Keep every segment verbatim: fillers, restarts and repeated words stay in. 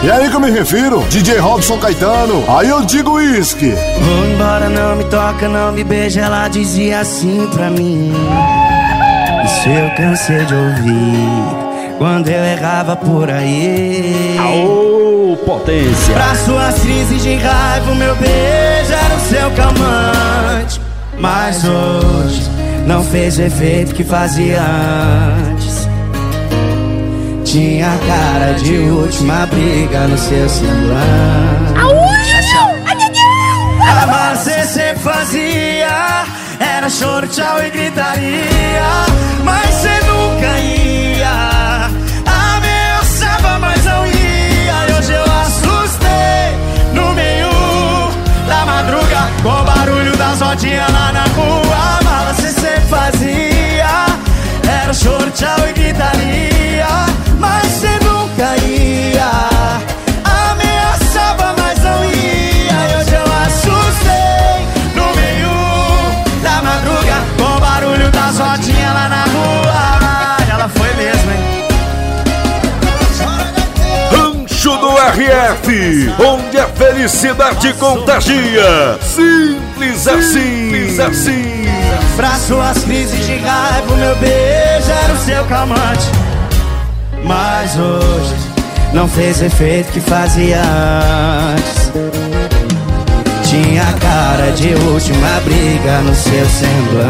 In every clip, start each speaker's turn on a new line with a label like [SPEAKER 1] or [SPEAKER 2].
[SPEAKER 1] E aí que eu me refiro, D J Robson Caetano, aí eu digo uísque.
[SPEAKER 2] Vou embora, não me toca, não me beija, ela dizia assim pra mim. Isso eu cansei de ouvir quando eu errava por aí.
[SPEAKER 3] Aô, potência!
[SPEAKER 2] Pra suas crises de raiva, o meu beijo era o seu calmante. Mas hoje não fez o efeito que fazia antes. Tinha cara de última briga no seu semblante. Amar você sempre fazia, era choro, tchau e gritaria. Mas você nunca ia, ameaçava, mas não ia. E hoje eu assustei no meio da madruga, com o barulho das rodinhas lá na rua. Mala você sempre fazia, era choro, tchau e gritaria. Mas você nunca ia, ameaçava, mas não ia. E hoje eu assustei no meio da madruga, com o barulho das rodinhas lá na rua. Ela foi mesmo, hein?
[SPEAKER 3] Rancho do R F, onde a felicidade contagia. Simples assim, simples assim.
[SPEAKER 2] Pra suas crises de raiva, o meu beijo era o seu calmante. Mas hoje não fez efeito que fazia antes. Tinha cara de última briga no seu semblante.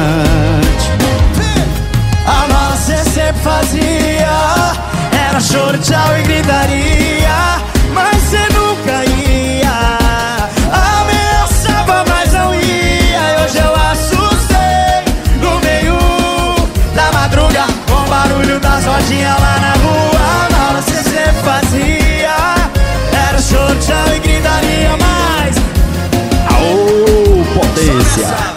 [SPEAKER 2] A mala cê sempre fazia, era choro, tchau e gritaria. Mas cê nunca ia, ameaçava, mas não ia. E hoje eu assustei no meio da madruga, com o barulho das rodinhas lá na rua. A mala cê sempre fazia, era choro, tchau e gritaria. Mas
[SPEAKER 3] Aô, potência!